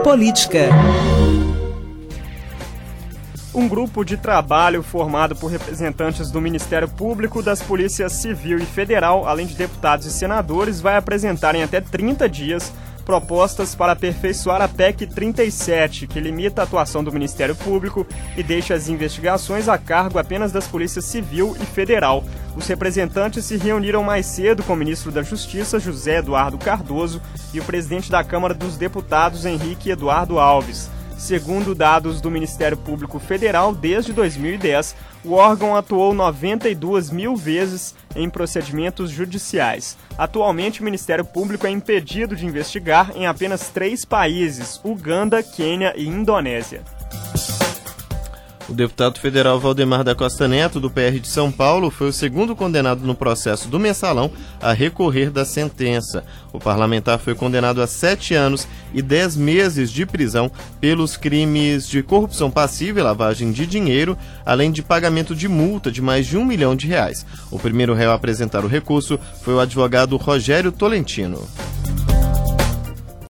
Política. Um grupo de trabalho formado por representantes do Ministério Público, das Polícias Civil e Federal, além de deputados e senadores, vai apresentar em até 30 dias propostas para aperfeiçoar a PEC 37, que limita a atuação do Ministério Público e deixa as investigações a cargo apenas das Polícias Civil e Federal. Os representantes se reuniram mais cedo com o ministro da Justiça, José Eduardo Cardoso, e o presidente da Câmara dos Deputados, Henrique Eduardo Alves. Segundo dados do Ministério Público Federal, desde 2010, o órgão atuou 92 mil vezes em procedimentos judiciais. Atualmente, o Ministério Público é impedido de investigar em apenas 3 países: Uganda, Quênia e Indonésia. O deputado federal Valdemar da Costa Neto, do PR de São Paulo, foi o segundo condenado no processo do Mensalão a recorrer da sentença. O parlamentar foi condenado a 7 anos e 10 meses de prisão pelos crimes de corrupção passiva e lavagem de dinheiro, além de pagamento de multa de mais de R$1 milhão. O primeiro réu a apresentar o recurso foi o advogado Rogério Tolentino.